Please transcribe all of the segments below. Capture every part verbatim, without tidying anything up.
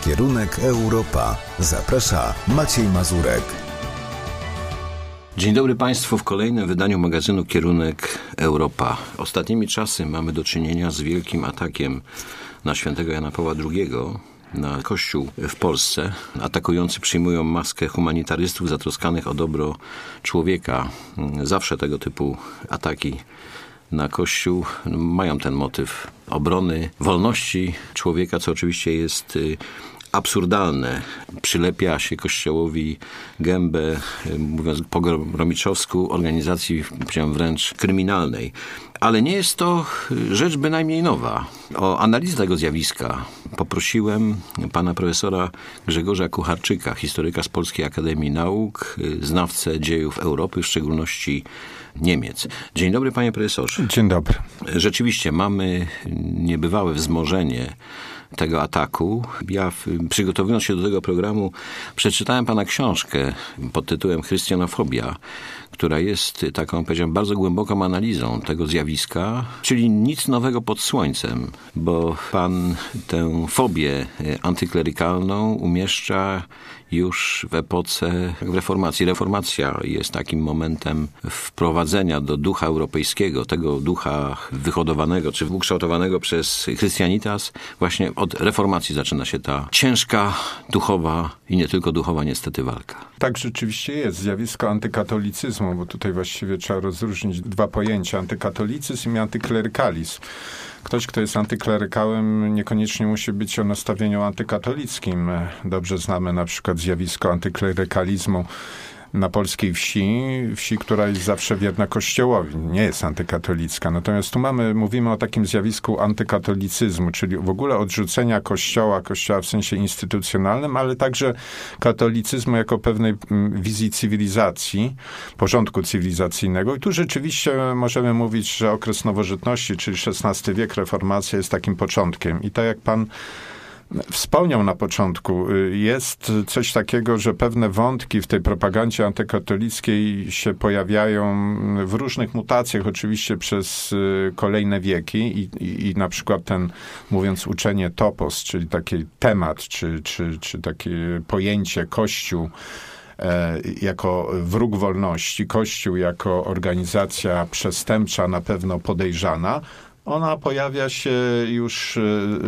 Kierunek Europa. Zaprasza Maciej Mazurek. Dzień dobry Państwu w kolejnym wydaniu magazynu Kierunek Europa. Ostatnimi czasy mamy do czynienia z wielkim atakiem na świętego Jana Pawła drugiego, na Kościół w Polsce. Atakujący przyjmują maskę humanitarystów zatroskanych o dobro człowieka. Zawsze tego typu ataki na Kościół mają ten motyw obrony wolności człowieka, co oczywiście jest absurdalne. Przylepia się Kościołowi gębę, mówiąc po gromiczowsku, organizacji wręcz kryminalnej. Ale nie jest to rzecz bynajmniej nowa. O analizę tego zjawiska poprosiłem pana profesora Grzegorza Kucharczyka, historyka z Polskiej Akademii Nauk, znawcę dziejów Europy, w szczególności Niemiec. Dzień dobry, panie profesorze. Dzień dobry. Rzeczywiście mamy niebywałe wzmożenie tego ataku. Ja przygotowując się do tego programu przeczytałem pana książkę pod tytułem Chrystianofobia, która jest taką, powiedziałem, bardzo głęboką analizą tego zjawiska, czyli nic nowego pod słońcem, bo pan tę fobię antyklerykalną umieszcza już w epoce reformacji. Reformacja jest takim momentem wprowadzenia do ducha europejskiego, tego ducha wyhodowanego czy ukształtowanego przez Christianitas. Właśnie od reformacji zaczyna się ta ciężka, duchowa i nie tylko duchowa niestety walka. Tak rzeczywiście jest. Zjawisko antykatolicyzmu, bo tutaj właściwie trzeba rozróżnić dwa pojęcia. Antykatolicyzm i antyklerykalizm. Ktoś, kto jest antyklerykałem, niekoniecznie musi być o nastawieniu antykatolickim. Dobrze znamy na przykład zjawisko antyklerykalizmu na polskiej wsi, wsi, która jest zawsze wierna Kościołowi, nie jest antykatolicka. Natomiast tu mamy, mówimy o takim zjawisku antykatolicyzmu, czyli w ogóle odrzucenia Kościoła, Kościoła w sensie instytucjonalnym, ale także katolicyzmu jako pewnej wizji cywilizacji, porządku cywilizacyjnego. I tu rzeczywiście możemy mówić, że okres nowożytności, czyli szesnasty wiek, reformacja jest takim początkiem. I tak jak pan wspomniał na początku, jest coś takiego, że pewne wątki w tej propagandzie antykatolickiej się pojawiają w różnych mutacjach, oczywiście przez kolejne wieki i, i, i na przykład ten, mówiąc uczenie topos, czyli taki temat, czy, czy, czy takie pojęcie Kościół jako wróg wolności, Kościół jako organizacja przestępcza, na pewno podejrzana, ona pojawia się już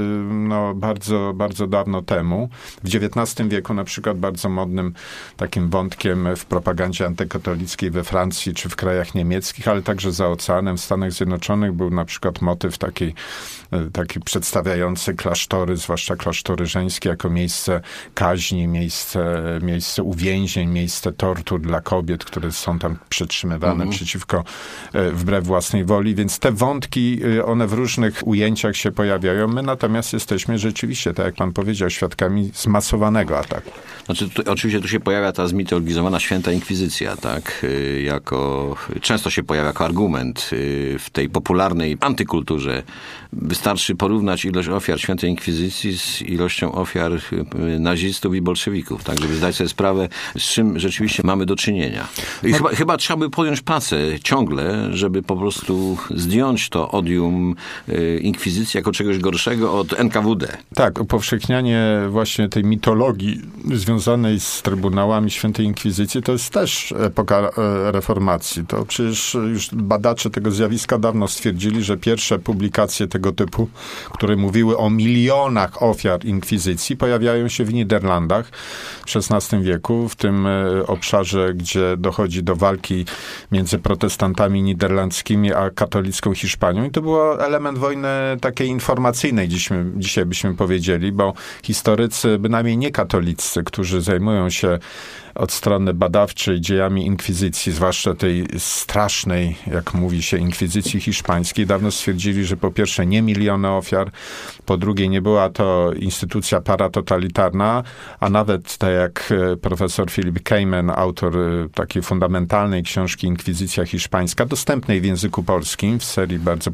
no, bardzo, bardzo dawno temu. W dziewiętnastym wieku na przykład bardzo modnym takim wątkiem w propagandzie antykatolickiej we Francji czy w krajach niemieckich, ale także za oceanem w Stanach Zjednoczonych był na przykład motyw taki, taki przedstawiający klasztory, zwłaszcza klasztory żeńskie, jako miejsce kaźni, miejsce, miejsce uwięzień, miejsce tortur dla kobiet, które są tam przetrzymywane mhm. przeciwko, wbrew własnej woli. Więc te wątki one w różnych ujęciach się pojawiają. My natomiast jesteśmy rzeczywiście, tak jak pan powiedział, świadkami zmasowanego ataku. Znaczy, tu, oczywiście tu się pojawia ta zmitologizowana święta inkwizycja, tak? Jako, często się pojawia jako argument w tej popularnej antykulturze. Wystarczy porównać ilość ofiar świętej inkwizycji z ilością ofiar nazistów i bolszewików, tak? Żeby zdać sobie sprawę, z czym rzeczywiście mamy do czynienia. I no. chyba, chyba trzeba by podjąć pracę ciągle, żeby po prostu zdjąć to odium inkwizycji jako czegoś gorszego od N K W D. Tak, upowszechnianie właśnie tej mitologii związanej z trybunałami świętej inkwizycji to jest też epoka reformacji. To przecież już badacze tego zjawiska dawno stwierdzili, że pierwsze publikacje tego typu, które mówiły o milionach ofiar inkwizycji, pojawiają się w Niderlandach w szesnastym wieku, w tym obszarze, gdzie dochodzi do walki między protestantami niderlandzkimi a katolicką Hiszpanią. I to było element wojny takiej informacyjnej, dzisiaj, dzisiaj byśmy powiedzieli, bo historycy, bynajmniej nie katolicy, którzy zajmują się od strony badawczej dziejami inkwizycji, zwłaszcza tej strasznej, jak mówi się, inkwizycji hiszpańskiej, dawno stwierdzili, że po pierwsze nie miliony ofiar, po drugie nie była to instytucja paratotalitarna, a nawet tak jak profesor Philip Kamen, autor takiej fundamentalnej książki Inkwizycja Hiszpańska, dostępnej w języku polskim, w serii bardzo popularnej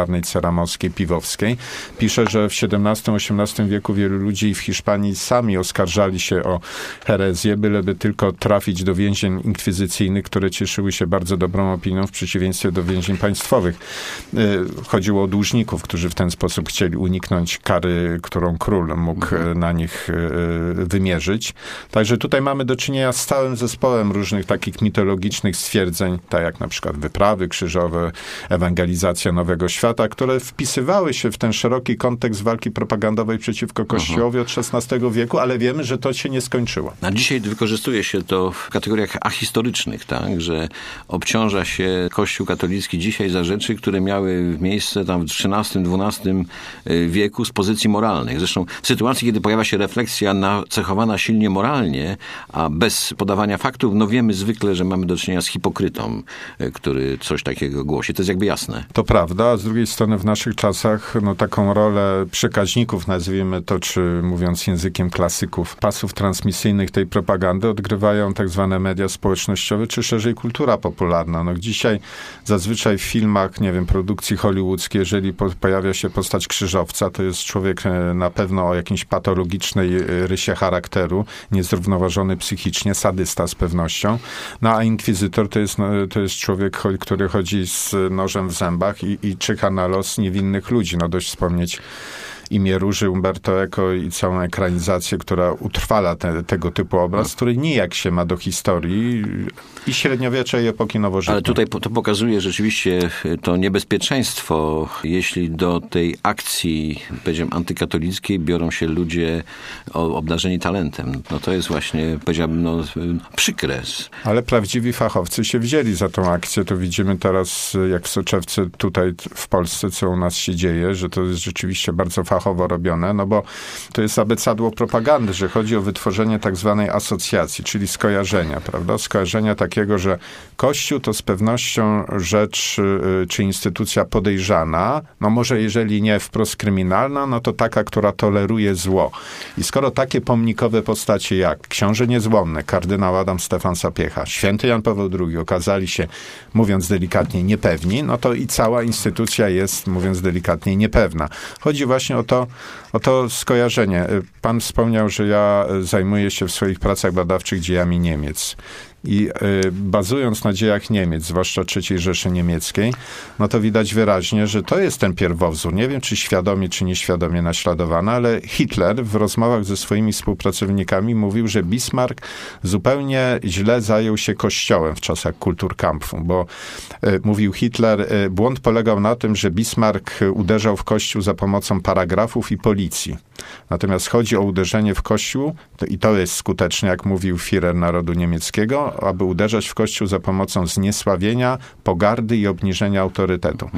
popularnej ceramowskiej, piwowskiej. Pisze, że w siedemnastym osiemnastym wieku wielu ludzi w Hiszpanii sami oskarżali się o herezję, byleby tylko trafić do więzień inkwizycyjnych, które cieszyły się bardzo dobrą opinią w przeciwieństwie do więzień państwowych. Chodziło o dłużników, którzy w ten sposób chcieli uniknąć kary, którą król mógł na nich wymierzyć. Także tutaj mamy do czynienia z całym zespołem różnych takich mitologicznych stwierdzeń, tak jak na przykład wyprawy krzyżowe, ewangelizacja Nowego Świata, które wpisywały się w ten szeroki kontekst walki propagandowej przeciwko Kościołowi od szesnastego wieku, ale wiemy, że to się nie skończyło. A dzisiaj wykorzystuje się to w kategoriach ahistorycznych, tak, że obciąża się Kościół katolicki dzisiaj za rzeczy, które miały miejsce tam w trzynastym, dwunastym wieku z pozycji moralnych. Zresztą w sytuacji, kiedy pojawia się refleksja nacechowana silnie moralnie, a bez podawania faktów, no wiemy zwykle, że mamy do czynienia z hipokrytą, który coś takiego głosi. To jest jakby jasne. To prawda, a z drugiej strony w naszych czasach no, taką rolę przekaźników, nazwijmy to, czy mówiąc językiem klasyków, pasów transmisyjnych tej propagandy odgrywają tak zwane media społecznościowe, czy szerzej kultura popularna. No, dzisiaj zazwyczaj w filmach, nie wiem, produkcji hollywoodzkiej, jeżeli po, pojawia się postać krzyżowca, to jest człowiek na pewno o jakimś patologicznej rysie charakteru, niezrównoważony psychicznie, sadysta z pewnością. No a inkwizytor to jest, to jest człowiek, który chodzi z nożem w zębach i, i czyha na los niewinnych ludzi. No dość wspomnieć Imię Róży Umberto Eco i całą ekranizację, która utrwala te, tego typu obraz, który nijak się ma do historii i średniowiecza, i epoki nowożytnej. Ale tutaj to pokazuje rzeczywiście to niebezpieczeństwo, jeśli do tej akcji, powiedziałem, antykatolickiej biorą się ludzie obdarzeni talentem. No to jest właśnie, powiedziałbym, no, przykre. Ale prawdziwi fachowcy się wzięli za tą akcję. To widzimy teraz, jak w soczewce tutaj w Polsce, co u nas się dzieje, że to jest rzeczywiście bardzo fachowo robione, no bo to jest abecadło propagandy, że chodzi o wytworzenie tak zwanej asocjacji, czyli skojarzenia, prawda? Skojarzenia takiego, że Kościół to z pewnością rzecz czy instytucja podejrzana, no może jeżeli nie wprost kryminalna, no to taka, która toleruje zło. I skoro takie pomnikowe postacie jak książę niezłomny, kardynał Adam Stefan Sapiecha, święty Jan Paweł drugi okazali się, mówiąc delikatnie, niepewni, no to i cała instytucja jest, mówiąc delikatnie, niepewna. Chodzi właśnie o to, o to skojarzenie. Pan wspomniał, że ja zajmuję się w swoich pracach badawczych dziejami Niemiec. I y, bazując na dziejach Niemiec, zwłaszcza trzeciej Rzeszy Niemieckiej, no to widać wyraźnie, że to jest ten pierwowzór. Nie wiem, czy świadomie, czy nieświadomie naśladowany, ale Hitler w rozmowach ze swoimi współpracownikami mówił, że Bismarck zupełnie źle zajął się Kościołem w czasach Kulturkampfu, bo y, mówił Hitler, y, błąd polegał na tym, że Bismarck uderzał w Kościół za pomocą paragrafów i policji. Natomiast chodzi o uderzenie w Kościół, to, i to jest skuteczne, jak mówił Führer narodu niemieckiego, aby uderzać w Kościół za pomocą zniesławienia, pogardy i obniżenia autorytetu.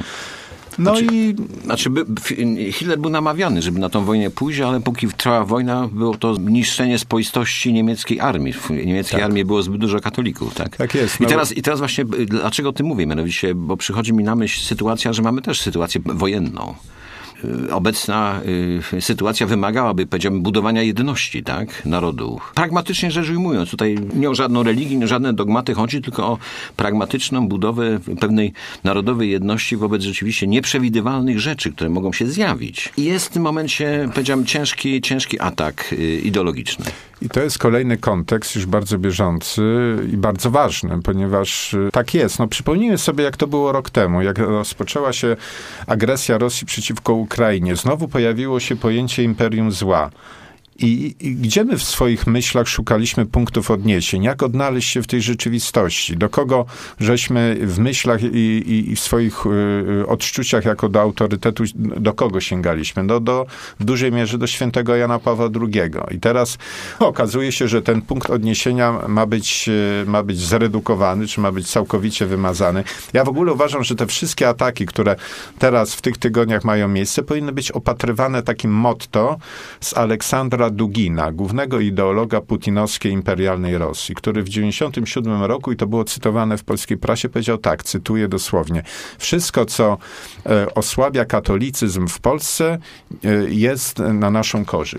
No znaczy, i... Znaczy, by, Hitler był namawiany, żeby na tą wojnę pójść, ale póki trwała wojna, było to niszczenie spoistości niemieckiej armii. W niemieckiej tak. armii było zbyt dużo katolików, tak? Tak jest. I, no teraz, bo... I teraz właśnie, dlaczego o tym mówię? Mianowicie, bo przychodzi mi na myśl sytuacja, że mamy też sytuację wojenną. Obecna y, sytuacja wymagałaby, powiedziałbym, budowania jedności, tak, narodu. Pragmatycznie rzecz ujmując, tutaj nie o żadną religię, nie o żadne dogmaty chodzi, tylko o pragmatyczną budowę pewnej narodowej jedności wobec rzeczywiście nieprzewidywalnych rzeczy, które mogą się zjawić. I jest w tym momencie, powiedziałbym, ciężki, ciężki atak y, ideologiczny. I to jest kolejny kontekst, już bardzo bieżący i bardzo ważny, ponieważ tak jest. No, przypomnijmy sobie, jak to było rok temu, jak rozpoczęła się agresja Rosji przeciwko Ukrainie. Znowu pojawiło się pojęcie imperium zła. I, I gdzie my w swoich myślach szukaliśmy punktów odniesień? Jak odnaleźć się w tej rzeczywistości? Do kogo żeśmy w myślach i, i, i w swoich y, odczuciach jako do autorytetu, do kogo sięgaliśmy? No, do, w dużej mierze do świętego Jana Pawła drugiego. I teraz okazuje się, że ten punkt odniesienia ma być, ma być zredukowany, czy ma być całkowicie wymazany. Ja w ogóle uważam, że te wszystkie ataki, które teraz w tych tygodniach mają miejsce, powinny być opatrywane takim motto z Aleksandra Dugina, głównego ideologa putinowskiej imperialnej Rosji, który w dziewięćdziesiątym siódmym roku, i to było cytowane w polskiej prasie, powiedział tak, cytuję dosłownie, wszystko, co e, osłabia katolicyzm w Polsce, e, jest na naszą korzyść.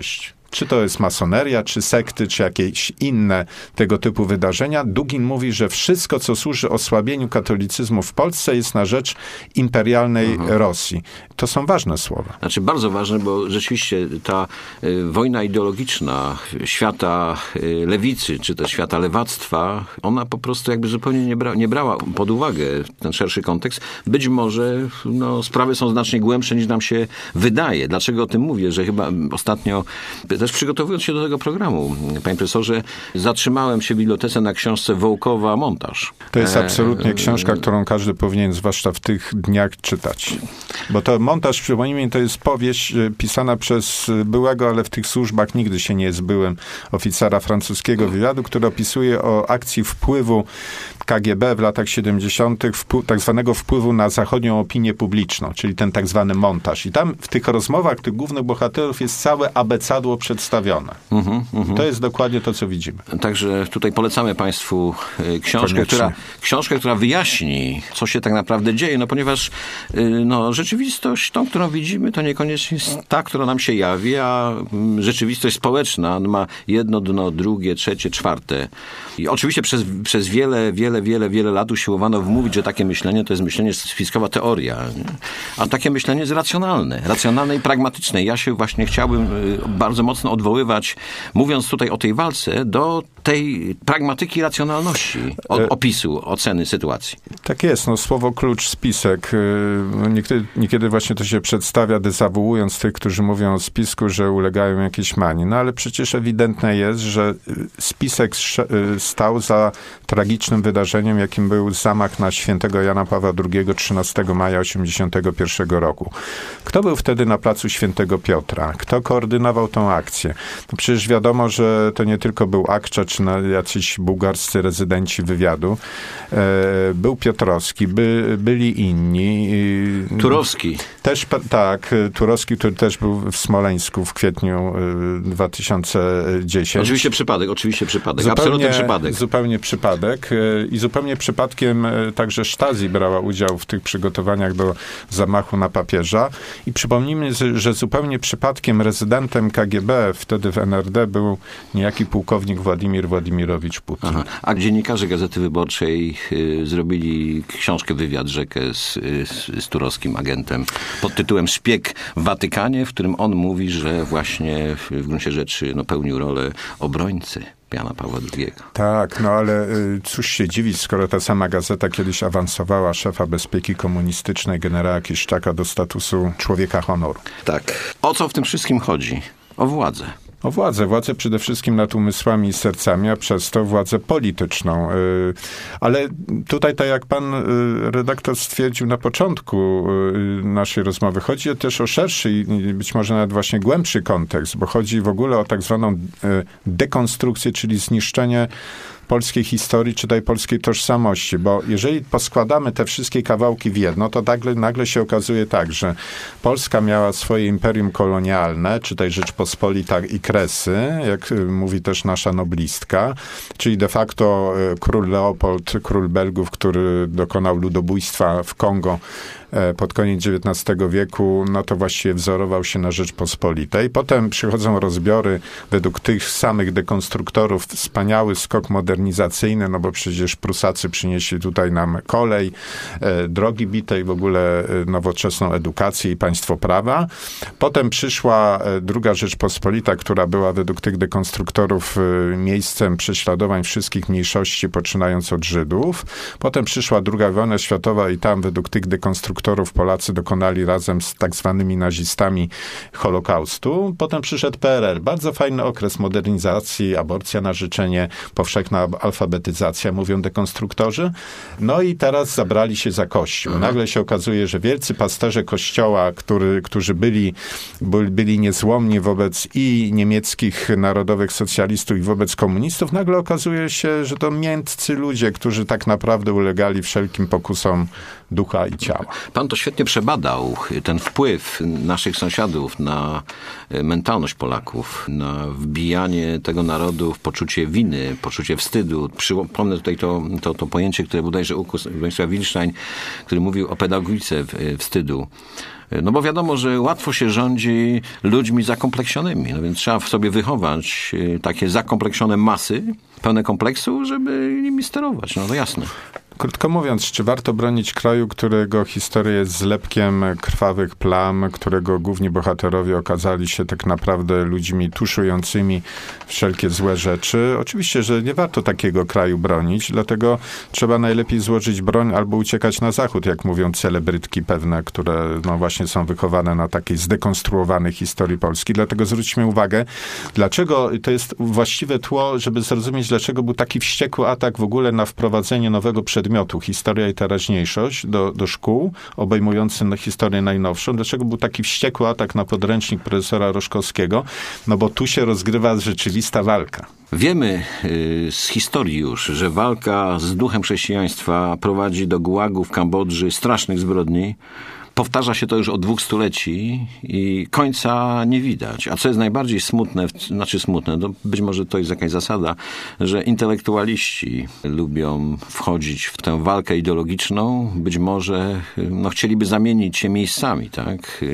Czy to jest masoneria, czy sekty, czy jakieś inne tego typu wydarzenia. Dugin mówi, że wszystko, co służy osłabieniu katolicyzmu w Polsce, jest na rzecz imperialnej mhm. Rosji. To są ważne słowa. Znaczy bardzo ważne, bo rzeczywiście ta y, wojna ideologiczna świata y, lewicy, czy też świata lewactwa, ona po prostu jakby zupełnie nie, bra, nie brała pod uwagę ten szerszy kontekst. Być może no, sprawy są znacznie głębsze, niż nam się wydaje. Dlaczego o tym mówię? Że chyba ostatnio, też przygotowując się do tego programu, panie profesorze, zatrzymałem się w bibliotece na książce Wołkowa Montaż. To jest absolutnie książka, którą każdy powinien, zwłaszcza w tych dniach, czytać. Bo to Montaż, przypomnijmy, to jest powieść pisana przez byłego, ale w tych służbach nigdy się nie zbyłem, oficera francuskiego wywiadu, który opisuje o akcji wpływu K G B w latach siedemdziesiątych, wpływ, tak zwanego wpływu na zachodnią opinię publiczną, czyli ten tak zwany montaż. I tam w tych rozmowach tych głównych bohaterów jest całe abecadło przedstawione. Uh-huh, uh-huh. To jest dokładnie to, co widzimy. Także tutaj polecamy państwu książkę, która, książkę, która wyjaśni, co się tak naprawdę dzieje, no ponieważ no, rzeczywistość, tą, którą widzimy, to niekoniecznie jest ta, która nam się jawi, a rzeczywistość społeczna ma jedno dno, drugie, trzecie, czwarte. I oczywiście przez, przez wiele, wiele, wiele, wiele lat usiłowano wmówić, że takie myślenie to jest myślenie spiskowa teoria. Nie? A takie myślenie jest racjonalne. Racjonalne i pragmatyczne. Ja się właśnie chciałbym bardzo mocno odwoływać, mówiąc tutaj o tej walce, do tej pragmatyki racjonalności opisu, oceny sytuacji. Tak jest. No, słowo klucz, spisek. Niekiedy, niekiedy właśnie to się przedstawia, dezawuując tych, którzy mówią o spisku, że ulegają jakiejś manii. No ale przecież ewidentne jest, że spisek stał za tragicznym wydarzeniem, jakim był zamach na świętego Jana Pawła drugiego trzynastego maja osiemdziesiątego pierwszego roku. Kto był wtedy na placu Świętego Piotra? Kto koordynował tą akcję? No przecież wiadomo, że to nie tylko był Akcza, czy jacyś bułgarscy rezydenci wywiadu. Był Piotrowski, by, byli inni. Turowski. Też, tak, Turowski, który też był w Smoleńsku w kwietniu dwa tysiące dziesiątego. Oczywiście przypadek, oczywiście przypadek. Zupełnie, Absolutny przypadek. Zupełnie przypadek. I zupełnie przypadkiem także Stasi brała udział w tych przygotowaniach do zamachu na papieża. I przypomnijmy, że zupełnie przypadkiem rezydentem K G B wtedy w N R D był niejaki pułkownik Władimir Władimirowicz Putin. Aha. A dziennikarze Gazety Wyborczej y, zrobili książkę, wywiad, rzekę z, z, z turowskim agentem pod tytułem Szpieg w Watykanie, w którym on mówi, że właśnie w, w gruncie rzeczy no, pełnił rolę obrońcy Jana Pawła drugiego. Tak, no ale y, cóż się dziwić, skoro ta sama gazeta kiedyś awansowała szefa bezpieki komunistycznej generała Kiszczaka do statusu człowieka honoru. Tak. O co w tym wszystkim chodzi? O władzę. O władzę. Władzę przede wszystkim nad umysłami i sercami, a przez to władzę polityczną. Ale tutaj, tak jak pan redaktor stwierdził na początku naszej rozmowy, chodzi też o szerszy i być może nawet właśnie głębszy kontekst, bo chodzi w ogóle o tak zwaną dekonstrukcję, czyli zniszczenie polskiej historii, czy tej polskiej tożsamości, bo jeżeli poskładamy te wszystkie kawałki w jedno, to nagle, nagle się okazuje tak, że Polska miała swoje imperium kolonialne, czy tej Rzeczpospolita i Kresy, jak mówi też nasza noblistka, czyli de facto król Leopold, król Belgów, który dokonał ludobójstwa w Kongo pod koniec dziewiętnastego wieku, no to właściwie wzorował się na Rzeczpospolitej. Potem przychodzą rozbiory według tych samych dekonstruktorów, wspaniały skok modernizacyjny, no bo przecież Prusacy przynieśli tutaj nam kolej, e, drogi bite i w ogóle nowoczesną edukację i państwo prawa. Potem przyszła druga Rzeczpospolita, która była według tych dekonstruktorów miejscem prześladowań wszystkich mniejszości, poczynając od Żydów. Potem przyszła druga wojna światowa i tam według tych dekonstruktorów Polacy dokonali razem z tak zwanymi nazistami Holokaustu. Potem przyszedł P R L. Bardzo fajny okres modernizacji, aborcja na życzenie, powszechna alfabetyzacja, mówią dekonstruktorzy. No i teraz zabrali się za Kościół. Nagle się okazuje, że wielcy pasterze Kościoła, który, którzy byli, byli niezłomni wobec i niemieckich narodowych socjalistów i wobec komunistów, nagle okazuje się, że to miętcy ludzie, którzy tak naprawdę ulegali wszelkim pokusom ducha i ciała. Pan to świetnie przebadał, ten wpływ naszych sąsiadów na mentalność Polaków, na wbijanie tego narodu w poczucie winy, poczucie wstydu. Przypomnę tutaj to, to, to pojęcie, które bodajże ukuł Bronisław Wilstein, który mówił o pedagogice wstydu. No bo wiadomo, że łatwo się rządzi ludźmi zakompleksionymi, no więc trzeba w sobie wychować takie zakompleksione masy, pełne kompleksu, żeby nimi sterować, no to jasne. Krótko mówiąc, czy warto bronić kraju, którego historia jest zlepkiem krwawych plam, którego główni bohaterowie okazali się tak naprawdę ludźmi tuszującymi wszelkie złe rzeczy? Oczywiście, że nie warto takiego kraju bronić, dlatego trzeba najlepiej złożyć broń albo uciekać na zachód, jak mówią celebrytki pewne, które no właśnie są wychowane na takiej zdekonstruowanej historii Polski. Dlatego zwróćmy uwagę, dlaczego to jest właściwe tło, żeby zrozumieć, dlaczego był taki wściekły atak w ogóle na wprowadzenie nowego przedmiotu, historia i teraźniejszość, do, do szkół, obejmujący historię najnowszą. Dlaczego był taki wściekły atak na podręcznik profesora Roszkowskiego? No bo tu się rozgrywa rzeczywista walka. Wiemy z historii już, że walka z duchem chrześcijaństwa prowadzi do gułagu w Kambodży, strasznych zbrodni. Powtarza się to już od dwóch stuleci i końca nie widać. A co jest najbardziej smutne, znaczy smutne, no być może to jest jakaś zasada, że intelektualiści lubią wchodzić w tę walkę ideologiczną. Być może no, chcieliby zamienić się miejscami, tak?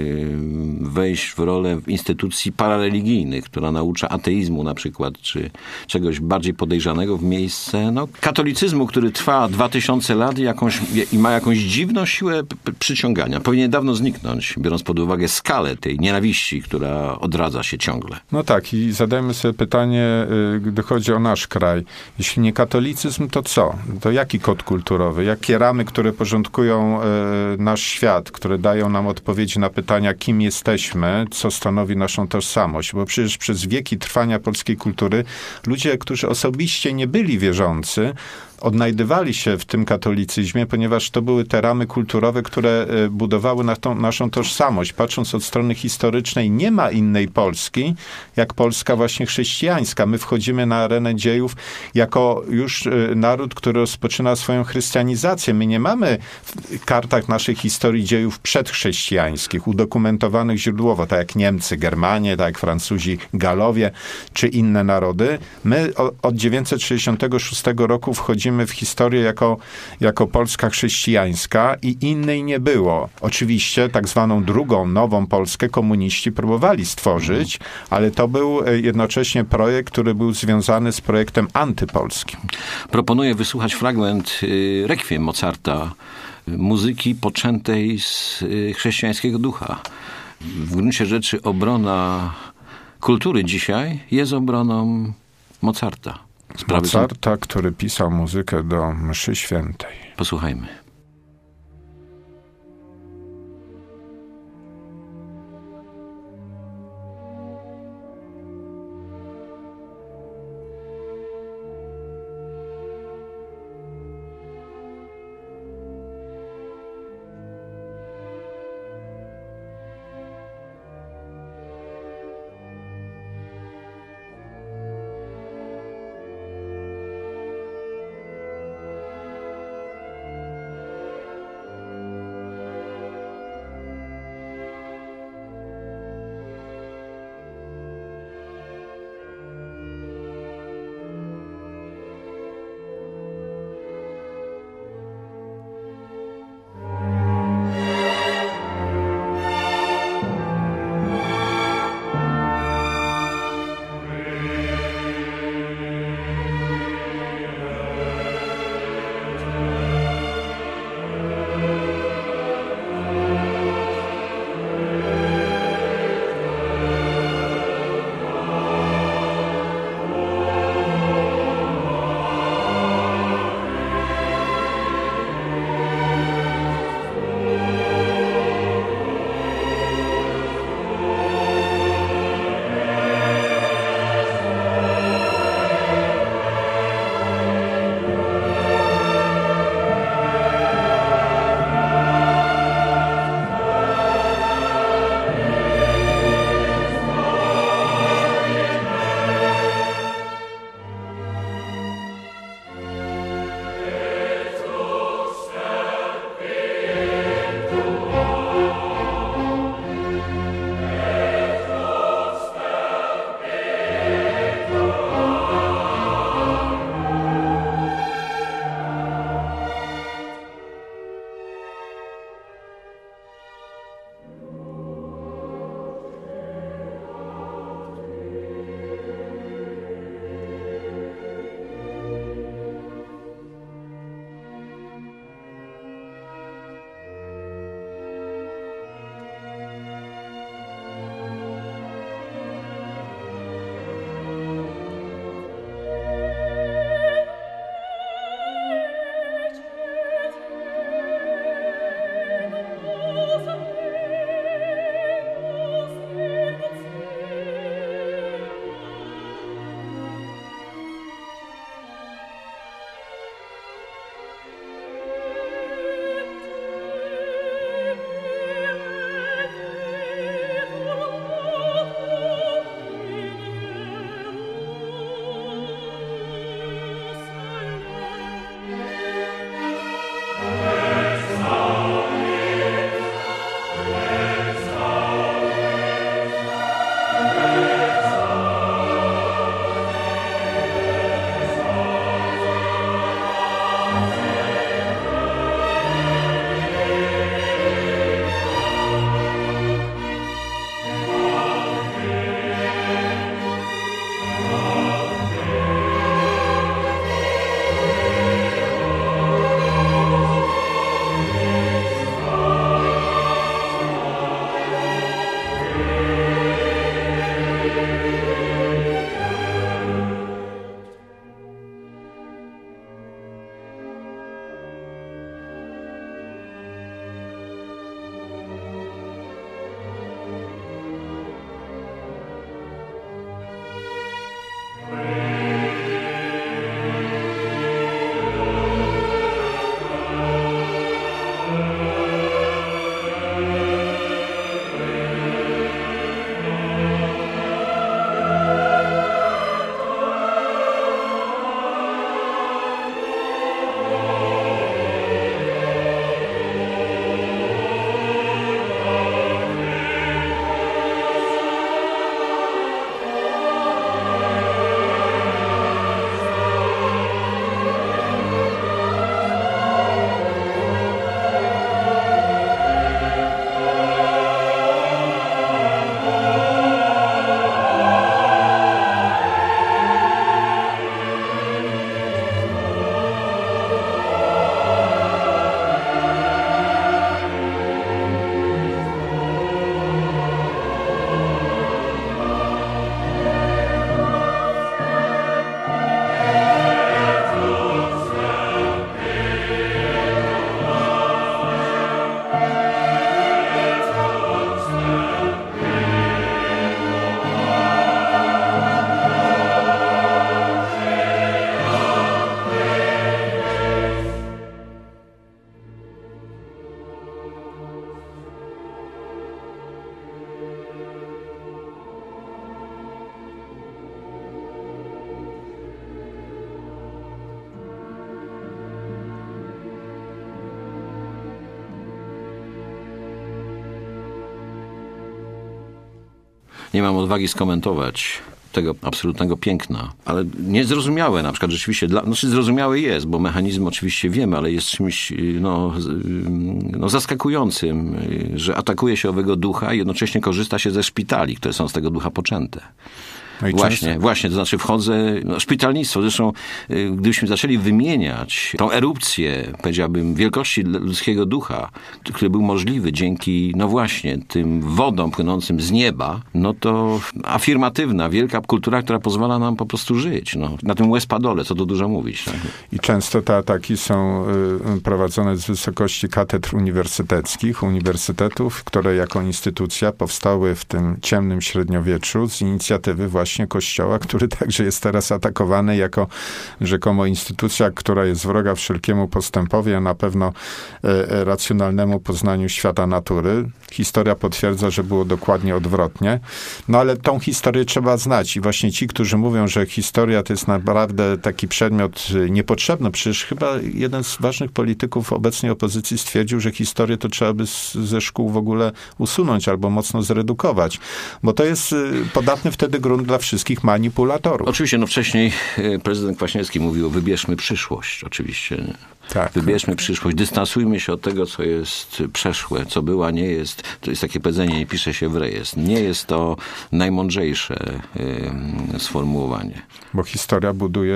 Wejść w rolę instytucji parareligijnych, która naucza ateizmu na przykład, czy czegoś bardziej podejrzanego w miejsce no, katolicyzmu, który trwa dwa tysiące lat i, jakąś, i ma jakąś dziwną siłę p- przyciągania. Powinien dawno zniknąć, biorąc pod uwagę skalę tej nienawiści, która odradza się ciągle. No tak, i zadajmy sobie pytanie, gdy chodzi o nasz kraj. Jeśli nie katolicyzm, to co? To jaki kod kulturowy? Jakie ramy, które porządkują nasz świat, które dają nam odpowiedzi na pytania, kim jesteśmy, co stanowi naszą tożsamość? Bo przecież przez wieki trwania polskiej kultury ludzie, którzy osobiście nie byli wierzący, odnajdywali się w tym katolicyzmie, ponieważ to były te ramy kulturowe, które budowały na tą, naszą tożsamość. Patrząc od strony historycznej, nie ma innej Polski, jak Polska właśnie chrześcijańska. My wchodzimy na arenę dziejów jako już naród, który rozpoczyna swoją chrystianizację. My nie mamy w kartach naszej historii dziejów przedchrześcijańskich, udokumentowanych źródłowo, tak jak Niemcy, Germanie, tak jak Francuzi, Galowie, czy inne narody. My od dziewięćset sześćdziesiątego szóstego roku wchodzimy w historię jako, jako Polska chrześcijańska i innej nie było. Oczywiście tak zwaną drugą, nową Polskę komuniści próbowali stworzyć, ale to był jednocześnie projekt, który był związany z projektem antypolskim. Proponuję wysłuchać fragment Rekwiem Mozarta, muzyki poczętej z chrześcijańskiego ducha. W gruncie rzeczy obrona kultury dzisiaj jest obroną Mozarta. Sprawy Mozarta, są... który pisał muzykę do mszy świętej. Posłuchajmy. Nie mam odwagi skomentować tego absolutnego piękna, ale niezrozumiałe na przykład rzeczywiście, dla, znaczy zrozumiałe jest, bo mechanizm oczywiście wiemy, ale jest czymś no, no, zaskakującym, że atakuje się owego ducha i jednocześnie korzysta się ze szpitali, które są z tego ducha poczęte. No właśnie, często... właśnie, to znaczy wchodzę, no, szpitalnictwo, zresztą gdybyśmy zaczęli wymieniać tą erupcję, powiedziałbym, wielkości ludzkiego ducha, który był możliwy dzięki, no właśnie, tym wodom płynącym z nieba, no to afirmatywna, wielka kultura, która pozwala nam po prostu żyć. No, na tym łez-padole, co tu dużo mówić. Tak? I często te ataki są y, prowadzone z wysokości katedr uniwersyteckich, uniwersytetów, które jako instytucja powstały w tym ciemnym średniowieczu z inicjatywy właśnie Kościoła, który także jest teraz atakowany jako rzekomo instytucja, która jest wroga wszelkiemu postępowi, a na pewno e, racjonalnemu poznaniu świata natury. Historia potwierdza, że było dokładnie odwrotnie. No ale tą historię trzeba znać i właśnie ci, którzy mówią, że historia to jest naprawdę taki przedmiot niepotrzebny, przecież chyba jeden z ważnych polityków obecnej opozycji stwierdził, że historię to trzeba by z, ze szkół w ogóle usunąć albo mocno zredukować, bo to jest podatny wtedy grunt dla wszystkich manipulatorów. Oczywiście, no wcześniej prezydent Kwaśniewski mówił, wybierzmy przyszłość, oczywiście. Tak. Wybierzmy przyszłość, dystansujmy się od tego, co jest przeszłe, co było, a nie jest, to jest takie powiedzenie, nie pisze się w rejestr. Nie jest to najmądrzejsze y, sformułowanie. Bo historia buduje,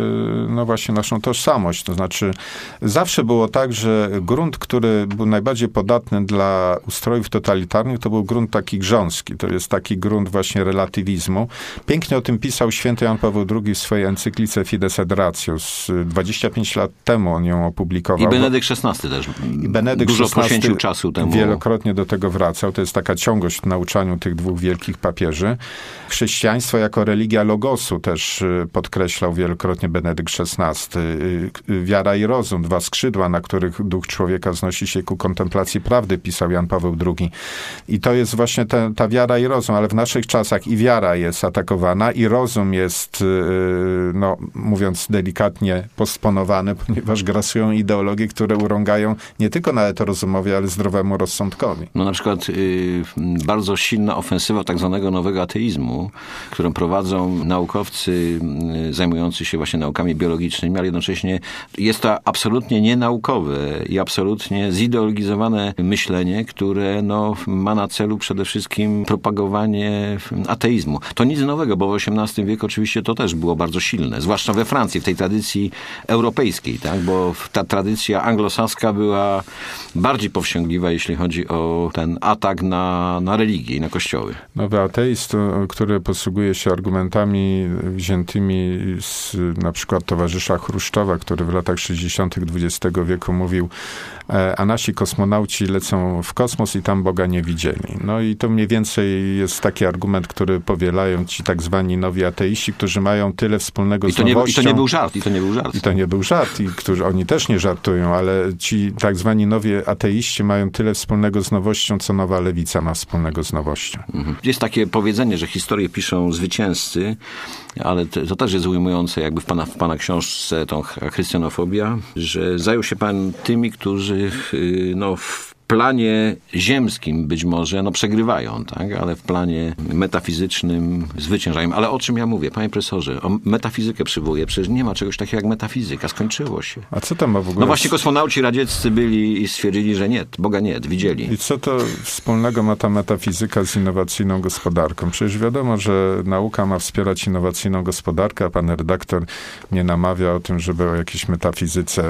y, no właśnie, naszą tożsamość. To znaczy, zawsze było tak, że grunt, który był najbardziej podatny dla ustrojów totalitarnych, to był grunt taki grząski. To jest taki grunt właśnie relatywizmu. Pięknie o tym pisał święty Jan Paweł drugi w swojej encyklice Fides et Ratio. Z dwadzieścia pięć lat temu on ją opublikował. I Benedykt szesnasty też. I Benedykt dużo poświęcił czasu temu. Wielokrotnie do tego wracał. To jest taka ciągłość w nauczaniu tych dwóch wielkich papieży. Chrześcijaństwo jako religia logosu też podkreślał wielokrotnie Benedykt szesnasty. Wiara i rozum, dwa skrzydła, na których duch człowieka wznosi się ku kontemplacji prawdy, pisał Jan Paweł drugi. I to jest właśnie ta, ta wiara i rozum, ale w naszych czasach i wiara jest atakowana, i rozum jest, no mówiąc delikatnie, posponowany, ponieważ grasują ideologie, które urągają nie tylko nawet rozumowi, ale zdrowemu rozsądkowi. No na przykład y, bardzo silna ofensywa tak zwanego nowego ateizmu, którą prowadzą naukowcy y, zajmujący się właśnie naukami biologicznymi, ale jednocześnie jest to absolutnie nienaukowe i absolutnie zideologizowane myślenie, które no, ma na celu przede wszystkim propagowanie ateizmu. To nic nowego, bo w osiemnastym wieku oczywiście to też było bardzo silne, zwłaszcza we Francji, w tej tradycji europejskiej, tak? Bo ta tradycja anglosaska była bardziej powściągliwa, jeśli chodzi o ten atak na, na religię i na kościoły. Nowy ateist, który posługuje się argumentami wziętymi z na przykład towarzysza Chruszczowa, który w latach sześćdziesiątych dwudziestego wieku mówił, a nasi kosmonauci lecą w kosmos i tam Boga nie widzieli. No i to mniej więcej jest taki argument, który powielają ci tak zwani nowi ateiści, którzy mają tyle wspólnego I z to nowością. Nie, I to nie był żart, i to nie był żart. I to nie był żart, i którzy, oni też nie żartują, ale ci tak zwani nowi ateiści mają tyle wspólnego z nowością, co nowa lewica ma wspólnego z nowością. Mhm. Jest takie powiedzenie, że historię piszą zwycięzcy, ale to, to też jest ujmujące jakby w pana, w pana książce tą chrystianofobia, że zajął się pan tymi, którzy no, w planie ziemskim być może no, przegrywają, tak? Ale w planie metafizycznym zwyciężają. Ale o czym ja mówię, panie profesorze? O metafizykę przywołuję. Przecież nie ma czegoś takiego jak metafizyka. Skończyło się. A co tam ma w ogóle... No właśnie kosmonauci radzieccy byli i stwierdzili, że nie, Boga nie, widzieli. I co to wspólnego ma ta metafizyka z innowacyjną gospodarką? Przecież wiadomo, że nauka ma wspierać innowacyjną gospodarkę, a pan redaktor mnie namawia o tym, żeby o jakiejś metafizyce,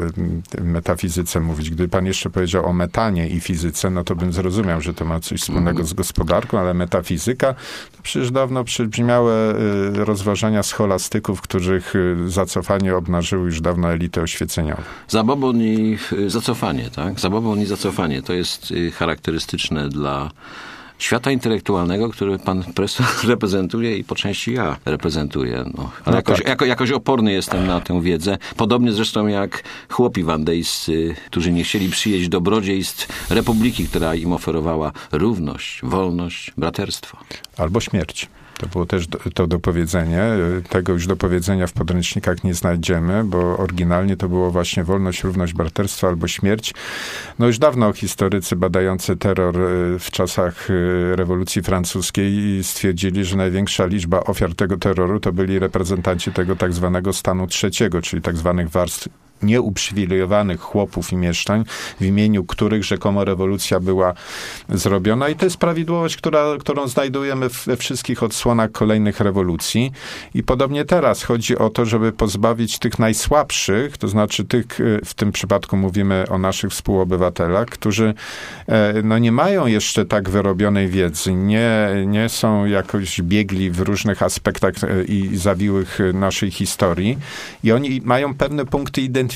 yy, metafizyce mówić. Gdyby pan jeszcze powiedział o meta i fizyce, no to bym zrozumiał, że to ma coś wspólnego z gospodarką, ale metafizyka, to przecież dawno przybrzmiałe rozważania scholastyków, których zacofanie obnażyły już dawno elity oświeceniowe. Zabobon i zacofanie, tak? Zabobon i zacofanie to jest charakterystyczne dla świata intelektualnego, który pan profesor reprezentuje i po części ja reprezentuję. No. Ale no jakoś, tak. jako, jakoś oporny jestem na tę wiedzę. Podobnie zresztą jak chłopi wandejscy, którzy nie chcieli przyjeść do dobrodziejstw republiki, która im oferowała równość, wolność, braterstwo. Albo śmierć. To było też do, to dopowiedzenie. Tego już dopowiedzenia w podręcznikach nie znajdziemy, bo oryginalnie to było właśnie wolność, równość, braterstwo albo śmierć. No już dawno historycy badający terror w czasach rewolucji francuskiej stwierdzili, że największa liczba ofiar tego terroru to byli reprezentanci tego tak zwanego stanu trzeciego, czyli tak zwanych warstw nieuprzywilejowanych chłopów i mieszczań, w imieniu których rzekomo rewolucja była zrobiona. I to jest prawidłowość, która, którą znajdujemy we wszystkich odsłonach kolejnych rewolucji. I podobnie teraz chodzi o to, żeby pozbawić tych najsłabszych, to znaczy tych, w tym przypadku mówimy o naszych współobywatelach, którzy no, nie mają jeszcze tak wyrobionej wiedzy, nie, nie są jakoś biegli w różnych aspektach i zawiłych naszej historii. I oni mają pewne punkty identyfikacyjne,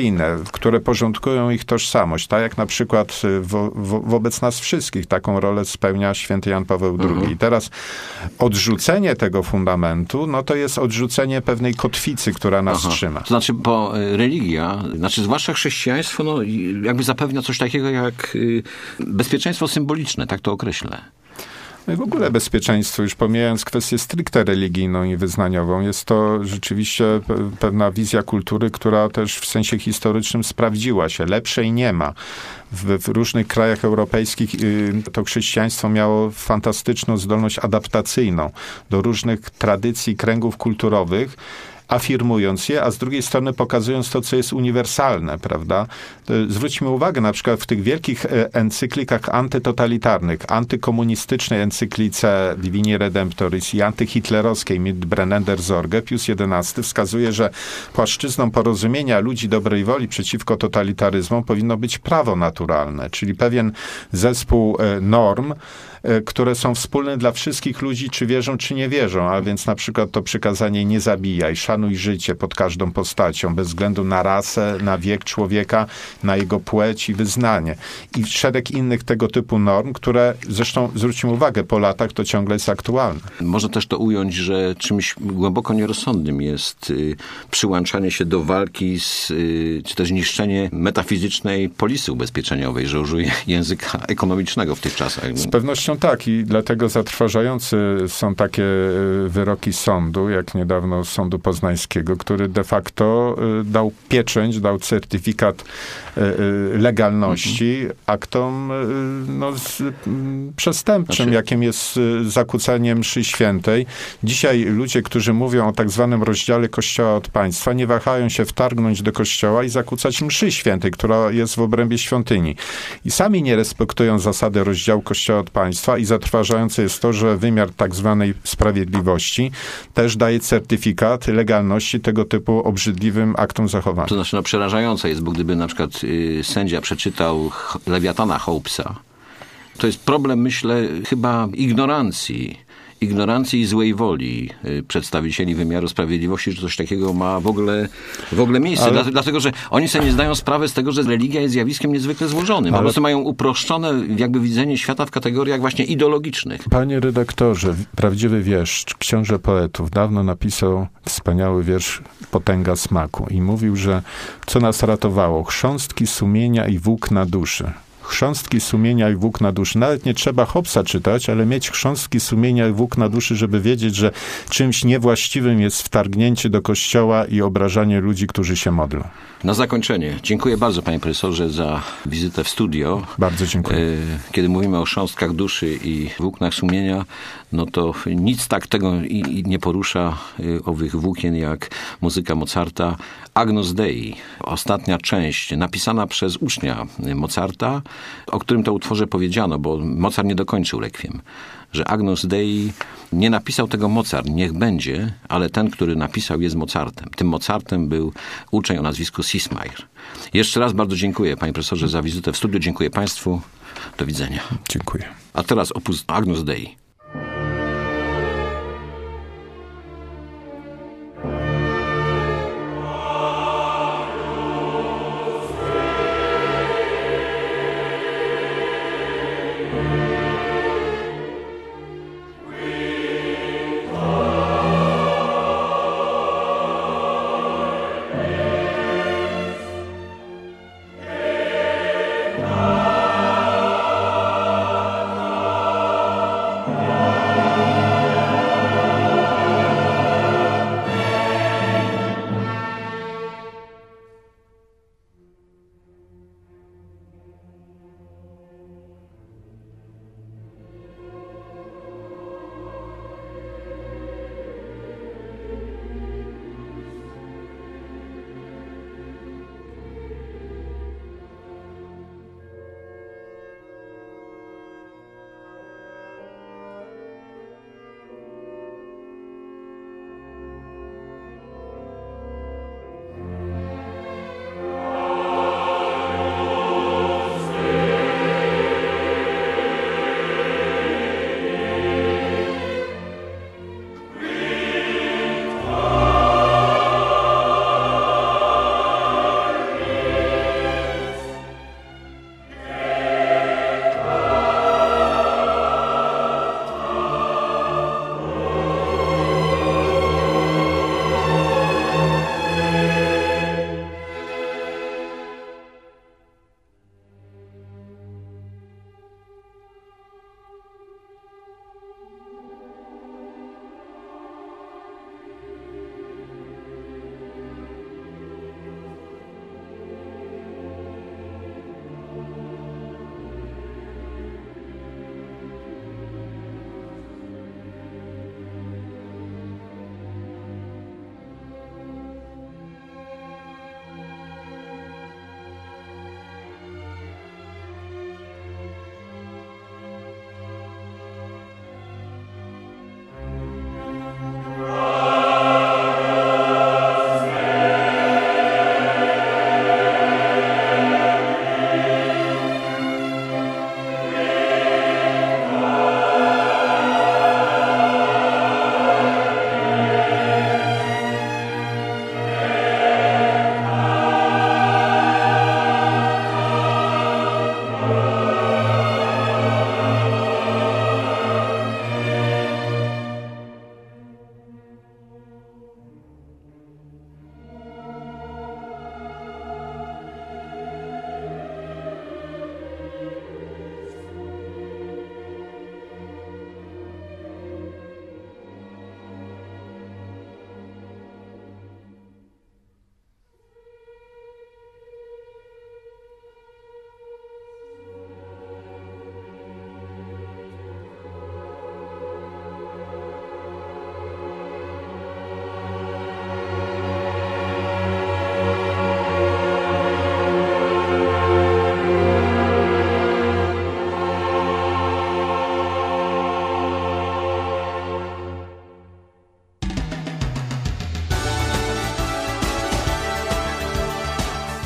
które porządkują ich tożsamość. Tak jak na przykład wo, wo, wobec nas wszystkich taką rolę spełnia święty Jan Paweł drugi. Mhm. I teraz odrzucenie tego fundamentu, no to jest odrzucenie pewnej kotwicy, która nas Aha. trzyma. To znaczy, bo religia, znaczy zwłaszcza chrześcijaństwo, no jakby zapewnia coś takiego jak bezpieczeństwo symboliczne, tak to określę. No i w ogóle bezpieczeństwo, już pomijając kwestię stricte religijną i wyznaniową, jest to rzeczywiście pewna wizja kultury, która też w sensie historycznym sprawdziła się. Lepszej nie ma. W, w różnych krajach europejskich to chrześcijaństwo miało fantastyczną zdolność adaptacyjną do różnych tradycji, kręgów kulturowych, afirmując je, a z drugiej strony pokazując to, co jest uniwersalne, prawda? Zwróćmy uwagę na przykład w tych wielkich encyklikach antytotalitarnych, antykomunistycznej encyklice Divini Redemptoris i antyhitlerowskiej Mit brennender Sorge, Pius jedenasty wskazuje, że płaszczyzną porozumienia ludzi dobrej woli przeciwko totalitaryzmom powinno być prawo naturalne, czyli pewien zespół norm, które są wspólne dla wszystkich ludzi, czy wierzą, czy nie wierzą, a więc na przykład to przykazanie nie zabijaj, szanuj życie pod każdą postacią, bez względu na rasę, na wiek człowieka, na jego płeć i wyznanie. I szereg innych tego typu norm, które zresztą, zwróćmy uwagę, po latach to ciągle jest aktualne. Można też to ująć, że czymś głęboko nierozsądnym jest y, przyłączanie się do walki z, y, czy też niszczenie metafizycznej polisy ubezpieczeniowej, że użyję języka ekonomicznego w tych czasach. Z pewnością tak i dlatego zatrważające są takie wyroki sądu, jak niedawno sądu poznańskiego, który de facto dał pieczęć, dał certyfikat legalności mhm. aktom no, z, przestępczym, znaczy... jakim jest zakłócenie mszy świętej. Dzisiaj ludzie, którzy mówią o tak zwanym rozdziale Kościoła od państwa, nie wahają się wtargnąć do Kościoła i zakłócać mszy świętej, która jest w obrębie świątyni. I sami nie respektują zasady rozdziału Kościoła od państwa, państwa i zatrważające jest to, że wymiar tak zwanej sprawiedliwości też daje certyfikat legalności tego typu obrzydliwym aktom zachowania. To znaczy, no przerażające jest, bo gdyby na przykład y, sędzia przeczytał Lewiatana Hobbesa, to jest problem, myślę, chyba ignorancji. ignorancji i złej woli y, przedstawicieli wymiaru sprawiedliwości, że coś takiego ma w ogóle, w ogóle miejsce. Ale... Dlatego, dlatego, że oni sobie nie zdają sprawy z tego, że religia jest zjawiskiem niezwykle złożonym. Ale... Po prostu mają uproszczone jakby widzenie świata w kategoriach właśnie ideologicznych. Panie redaktorze, prawdziwy wieszcz, książę poetów, dawno napisał wspaniały wiersz Potęga smaku i mówił, że co nas ratowało? Chrząstki sumienia i włókna duszy. Chrząstki sumienia i włókna duszy. Nawet nie trzeba Hobbesa czytać, ale mieć chrząstki sumienia i włókna duszy, żeby wiedzieć, że czymś niewłaściwym jest wtargnięcie do kościoła i obrażanie ludzi, którzy się modlą. Na zakończenie, dziękuję bardzo, panie profesorze, za wizytę w studio. Bardzo dziękuję. Kiedy mówimy o chrząstkach duszy i włóknach sumienia, no to nic tak tego i, i nie porusza owych włókien jak muzyka Mozarta. Agnus Dei, ostatnia część, napisana przez ucznia Mozarta, o którym to utworze powiedziano, bo Mozart nie dokończył Requiem, że Agnus Dei nie napisał tego Mozart, niech będzie, ale ten, który napisał, jest Mozartem. Tym Mozartem był uczeń o nazwisku Sismayer. Jeszcze raz bardzo dziękuję, panie profesorze, za wizytę w studiu. Dziękuję państwu. Do widzenia. Dziękuję. A teraz opus Agnus Dei.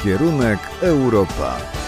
Kierunek Europa.